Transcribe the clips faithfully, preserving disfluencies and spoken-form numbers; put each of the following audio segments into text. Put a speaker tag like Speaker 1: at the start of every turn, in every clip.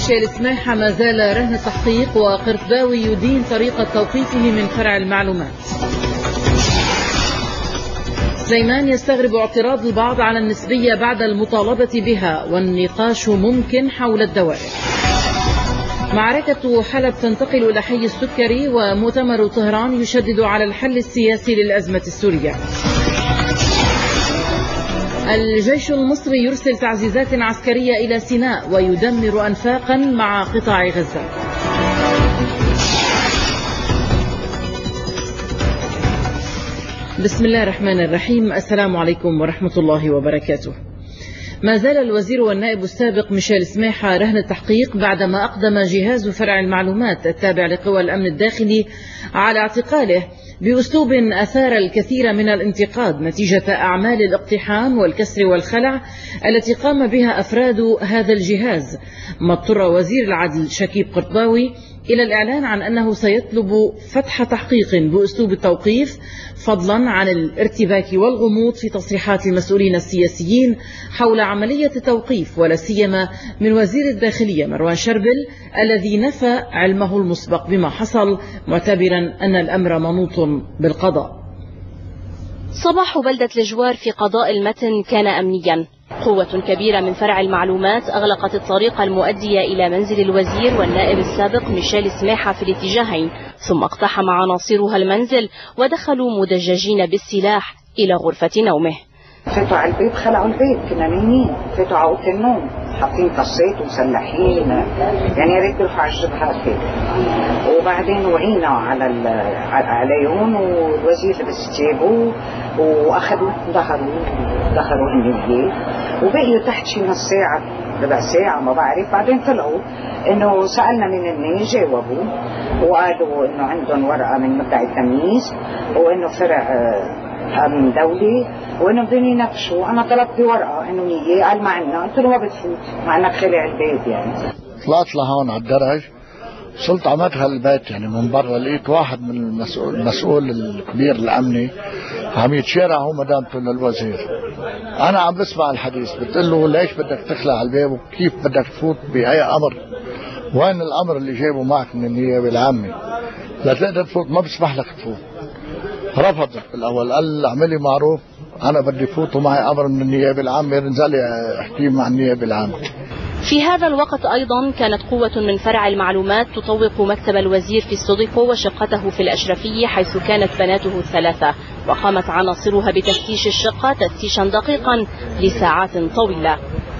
Speaker 1: ميشيل سماحة ما زال رهن التحقيق، وقرطباوي يدين طريقة توقيفه من فرع المعلومات. سليمان يستغرب اعتراض البعض على النسبية بعد المطالبة بها، والنقاش ممكن حول الدوائر. معركة حلب تنتقل إلى حي السكري، ومؤتمر طهران يشدد على الحل السياسي للأزمة السورية. الجيش المصري يرسل تعزيزات عسكرية إلى سيناء ويدمر أنفاقا مع قطاع غزة. بسم الله الرحمن الرحيم. السلام عليكم ورحمة الله وبركاته. ما زال الوزير والنائب السابق ميشيل سماحة رهن التحقيق بعدما أقدم جهاز فرع المعلومات التابع لقوى الأمن الداخلي على اعتقاله بأسلوب أثار الكثير من الانتقاد نتيجة أعمال الاقتحام والكسر والخلع التي قام بها أفراد هذا الجهاز. ما اضطر وزير العدل شكيب قرطباوي إلى الإعلان عن أنه سيطلب فتح تحقيق بأسلوب التوقيف، فضلا عن الارتباك والغموض في تصريحات المسؤولين السياسيين حول عملية التوقيف، ولا سيما من وزير الداخلية مروان شربل الذي نفى علمه المسبق بما حصل، معتبرا أن الأمر منوط بالقضاء.
Speaker 2: صباح بلدة الجوار في قضاء المتن كان أمنيا. قوة كبيرة من فرع المعلومات أغلقت الطريق المؤدية إلى منزل الوزير والنائب السابق ميشيل سماحة في الاتجاهين، ثم اقتحم عناصرها المنزل ودخلوا مدججين بالسلاح إلى غرفة نومه.
Speaker 3: فاتوا على البيت، خلعوا البيت، كنا نايمين، فاتوا على اوضه النوم حاطين طصيت ومسلحين، يعني يا ريت يروحوا على الجبهات هيك. وبعدين وعينا على عليهم، والوزير لبس جيبه واخذوا ظهروا دخلوا عند البيت، وبقيوا تحت شي نص ساعه ربع ساعه ما بعرف. بعدين طلعوا انه سالنا من الناس، جاوبوا وقالوا انه عندهم ورقه من مدعي التمييز، وانه فرع امن دولي، وانه بدهم يناقشوا. انا طلبت ورقه انه نيه، قال ما عندنا، قلت له ما بتفوت مع انك خلع البيت. يعني
Speaker 4: طلعت لهون على الدرج، وصلت على مدخل البيت يعني من برا، لقيت واحد من المسؤول المسؤول الكبير الامني عم يتشارع هو مدامته للوزير. انا عم بسمع الحديث، بتقول له ليش بدك تخلع الباب وكيف بدك تفوت باي امر؟ وين الامر اللي جايبه معك من النيابه العامه لتقدر تفوت؟ ما بسمح لك تفوت. رفض بالاول، قال اعملي معروف، انا بدي فوت ومعي امر من النيابه العامه، انزلي احكي مع النيابه العامه.
Speaker 2: في هذا الوقت أيضا كانت قوة من فرع المعلومات تطوق مكتب الوزير في الصديق وشقته في الأشرفية حيث كانت بناته الثلاثة، وقامت عناصرها بتفتيش الشقة تفتيشا دقيقا لساعات طويلة.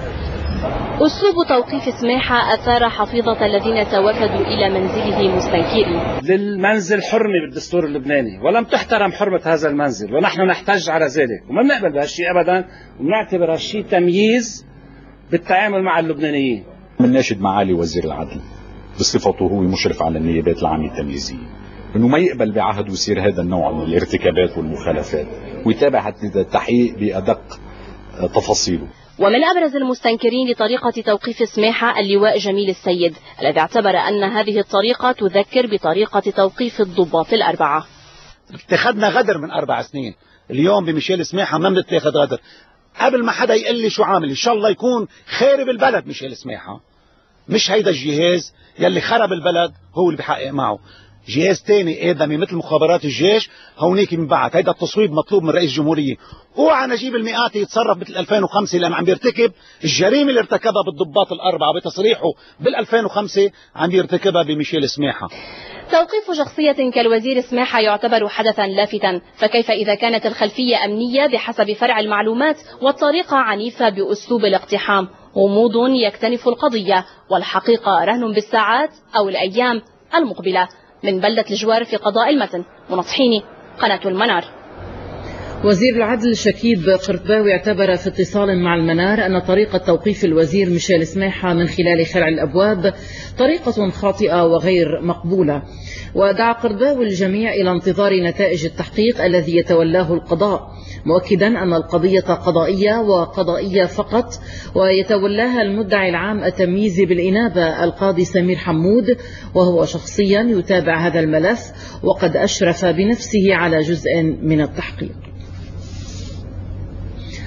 Speaker 2: أسلوب توقيف سماحة أثار حفيظة الذين توافدوا إلى منزله مستنكرين.
Speaker 5: للمنزل حرمة بالدستور اللبناني، ولم تحترم حرمة هذا المنزل، ونحن نحتج على ذلك، وما بنقبل بهالشيء أبدا، ونعتبر هالشيء تمييز بالتعامل مع اللبنانيين.
Speaker 6: بنناشد معالي وزير العدل بصفته هو مشرف على النيابات العامة التمييزية انه ما يقبل بعهد ويصير هذا النوع من الارتكابات والمخالفات، ويتابع التحقيق بأدق تفاصيله.
Speaker 2: ومن أبرز المستنكرين لطريقة توقيف سماحة اللواء جميل السيد، الذي اعتبر أن هذه الطريقة تذكر بطريقة توقيف الضباط الأربعة.
Speaker 7: اتخذنا غدر من أربع سنين، اليوم بميشيل سماحة ما بنتاخذ غدر. قبل ما حدا يقول لي شو عامل، ان شاء الله يكون خارب البلد ميشيل سماحة، مش هيدا الجهاز يلي خرب البلد هو اللي بحقق معه. جهاز تاني آدمي مثل مخابرات الجيش هونيك من بعد، هيدا التصويب مطلوب من رئيس الجمهورية. اوعى نجيب المئاتي يتصرف مثل ألفين وخمسة لما عم بيرتكب الجريمة اللي ارتكبها بالضباط الأربعة بتصريحه بال ألفين وخمسة عم بيرتكبها بميشيل سماحة.
Speaker 2: توقيف شخصية كالوزير سماحة يعتبر حدثا لافتا، فكيف إذا كانت الخلفية أمنية بحسب فرع المعلومات والطريقة عنيفة بأسلوب الاقتحام؟ غموض يكتنف القضية، والحقيقة رهن بالساعات أو الأيام المقبلة. من بلدة الجوار في قضاء المتن، منصحيني، قناة المنار.
Speaker 1: وزير العدل شكيب قرطباوي اعتبر في اتصال مع المنار أن طريقة توقيف الوزير ميشيل سماحة من خلال خلع الأبواب طريقة خاطئة وغير مقبولة، ودعا قرطباوي الجميع إلى انتظار نتائج التحقيق الذي يتولاه القضاء، مؤكدا أن القضية قضائية وقضائية فقط، ويتولاها المدعي العام التمييزي بالإنابة القاضي سمير حمود، وهو شخصيا يتابع هذا الملف وقد أشرف بنفسه على جزء من التحقيق.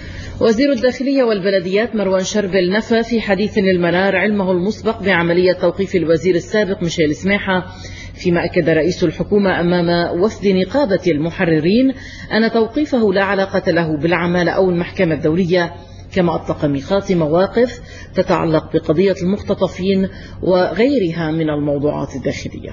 Speaker 1: وزير الداخلية والبلديات مروان شربل نفى في حديث للمنار علمه المسبق بعملية توقيف الوزير السابق ميشيل سماحة، فيما أكد رئيس الحكومة أمام وفد نقابة المحررين أن توقيفه لا علاقة له بالعمالة أو المحكمة الدولية، كما أطلق ميقات مواقف تتعلق بقضية المختطفين وغيرها من الموضوعات الداخلية.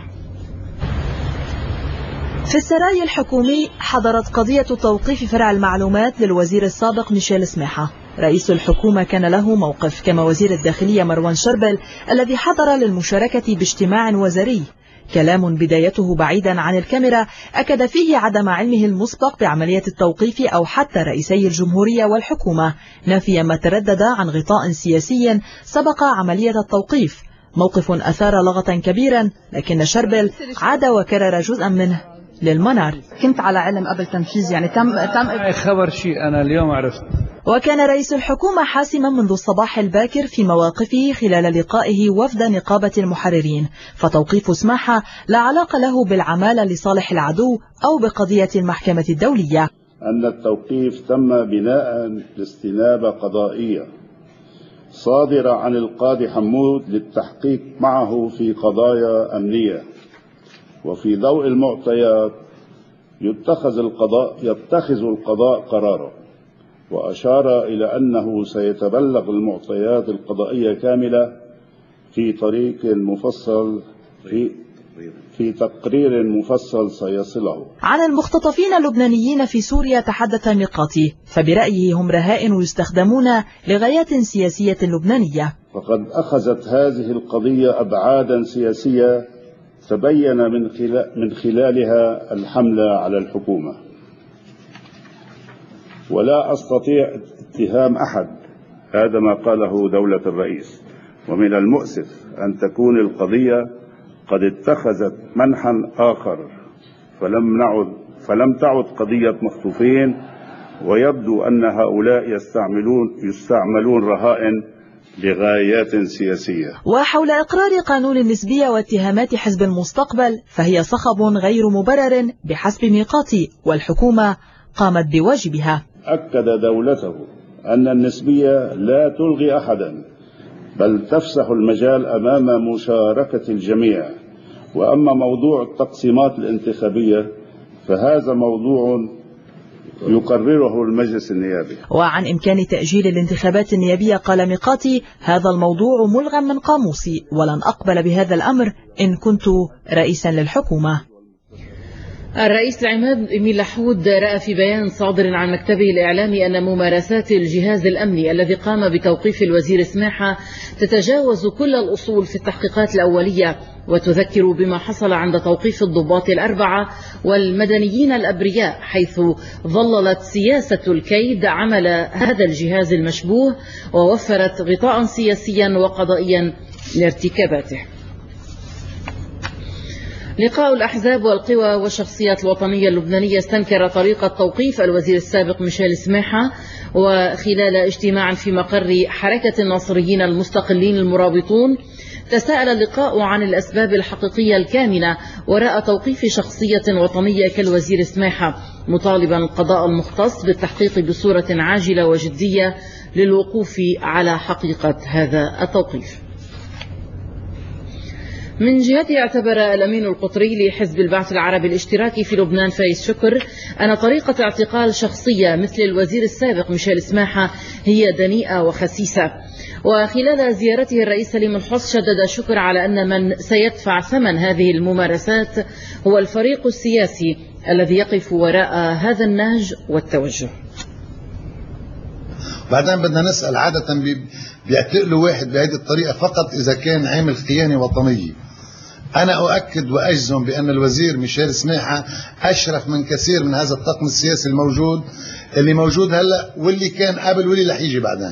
Speaker 8: في السراي الحكومي حضرت قضية توقيف فرع المعلومات للوزير السابق ميشيل سماحة. رئيس الحكومة كان له موقف، كما وزير الداخلية مروان شربل الذي حضر للمشاركة باجتماع وزاري. كلام بدايته بعيدا عن الكاميرا أكد فيه عدم علمه المسبق بعملية التوقيف أو حتى رئيسي الجمهورية والحكومة، نافيا ما تردد عن غطاء سياسي سبق عملية التوقيف. موقف أثار لغطا كبيرا، لكن شربل عاد وكرر جزءا منه للمنار.
Speaker 9: كنت على علم قبل تنفيذ، يعني تم تم
Speaker 10: خبر شيء أنا اليوم عرفت.
Speaker 8: وكان رئيس الحكومة حاسما منذ الصباح الباكر في مواقفه خلال لقائه وفد نقابة المحررين، فتوقيف سماحة لا علاقة له بالعمالة لصالح العدو أو بقضية المحكمة الدولية.
Speaker 11: أن التوقيف تم بناء لاستنابة قضائية صادرة عن القاضي حمود للتحقيق معه في قضايا أمنية، وفي ضوء المعطيات يتخذ القضاء يتخذ القضاء قراره، وأشار إلى أنه سيتبلغ المعطيات القضائية كاملة في طريق مفصل في في تقرير مفصل سيصله.
Speaker 8: عن المختطفين اللبنانيين في سوريا تحدث ميقاتي، فبرأيه هم رهائن يستخدمون لغايات سياسية لبنانية.
Speaker 11: فقد أخذت هذه القضية أبعادا سياسية تبين من خلال من خلالها الحملة على الحكومة، ولا أستطيع اتهام أحد، هذا ما قاله دولة الرئيس. ومن المؤسف أن تكون القضية قد اتخذت منحا آخر، فلم نعد فلم تعد قضية مخطوفين، ويبدو أن هؤلاء يستعملون يستعملون رهائن لغايات سياسية.
Speaker 8: وحول إقرار قانون النسبية واتهامات حزب المستقبل فهي صخب غير مبرر بحسب ميقاتي، والحكومة قامت بواجبها.
Speaker 11: أكد دولته أن النسبية لا تلغي أحدا، بل تفسح المجال أمام مشاركة الجميع. وأما موضوع التقسيمات الانتخابية فهذا موضوع يقرره المجلس النيابي.
Speaker 8: وعن إمكان تأجيل الانتخابات النيابية قال ميقاتي: هذا الموضوع ملغى من قاموسي، ولن أقبل بهذا الأمر إن كنت رئيسا للحكومة.
Speaker 1: الرئيس العماد إميل لحود رأى في بيان صادر عن مكتبه الإعلامي أن ممارسات الجهاز الأمني الذي قام بتوقيف الوزير سماحة تتجاوز كل الأصول في التحقيقات الأولية، وتذكر بما حصل عند توقيف الضباط الأربعة والمدنيين الأبرياء، حيث ظللت سياسة الكيد عمل هذا الجهاز المشبوه ووفرت غطاء سياسيا وقضائيا لارتكاباته. لقاء الأحزاب والقوى والشخصيات الوطنية اللبنانية استنكر طريقة توقيف الوزير السابق ميشيل سماحة، وخلال اجتماع في مقر حركة الناصريين المستقلين المرابطون تساءل اللقاء عن الأسباب الحقيقية الكامنة وراء توقيف شخصية وطنية كالوزير سماحة، مطالبا القضاء المختص بالتحقيق بصورة عاجلة وجدية للوقوف على حقيقة هذا التوقيف. من جهته اعتبر الأمين القطري لحزب البعث العربي الاشتراكي في لبنان فايز شكر أن طريقة اعتقال شخصية مثل الوزير السابق ميشيل سماحة هي دنيئة وخسيسة. وخلال زيارته الرئيس سليم الحص شدد شكر على أن من سيدفع ثمن هذه الممارسات هو الفريق السياسي الذي يقف وراء هذا النهج والتوجه.
Speaker 12: بعدين بدنا نسأل، عادة بيعتقلوا واحد بهذه الطريقة فقط إذا كان عامل خيانة وطنية. أنا أؤكد وأجزم بأن الوزير ميشيل سماحة أشرف من كثير من هذا الطاقم السياسي الموجود اللي موجود هلأ واللي كان قبل واللي رح يجي بعدين.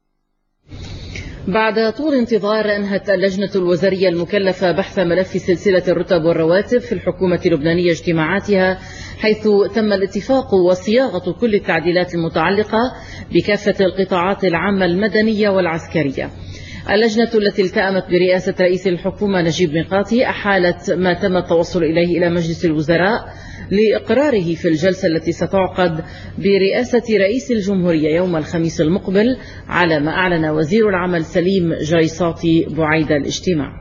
Speaker 1: بعد طول انتظار أنهت اللجنة الوزارية المكلفة بحث ملف سلسلة الرتب والرواتب في الحكومة اللبنانية اجتماعاتها، حيث تم الاتفاق وصياغة كل التعديلات المتعلقة بكافة القطاعات العامة المدنية والعسكرية. اللجنة التي التأمت برئاسة رئيس الحكومة نجيب ميقاتي أحالت ما تم التوصل إليه إلى مجلس الوزراء لإقراره في الجلسة التي ستعقد برئاسة رئيس الجمهورية يوم الخميس المقبل، على ما أعلن وزير العمل سليم جيصاتي بعيد الاجتماع.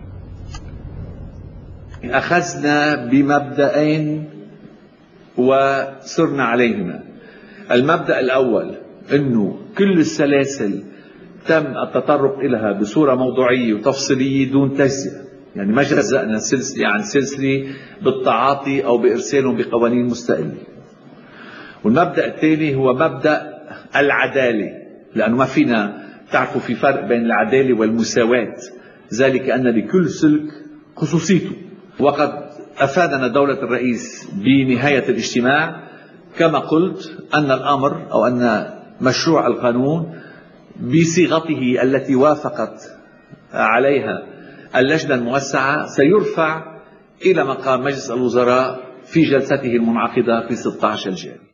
Speaker 13: أخذنا بمبدأين وسرنا عليهما. المبدأ الأول أنه كل السلاسل تم التطرق إليها بصورة موضوعية وتفصيلية دون تجزئة، يعني ما جزأنا سلسلة عن سلسلة بالتعاطي أو بإرسالهم بقوانين مستقلة. والمبدأ الثاني هو مبدأ العدالة، لأنه ما فينا تعرفوا في فرق بين العدالة والمساواة، ذلك أن لكل سلك خصوصيته. وقد أفادنا دولة الرئيس بنهاية الاجتماع كما قلت أن الأمر أو أن مشروع القانون بصيغته التي وافقت عليها اللجنة الموسعة سيرفع إلى مقام مجلس الوزراء في جلسته المنعقدة في ستة عشر الجاري.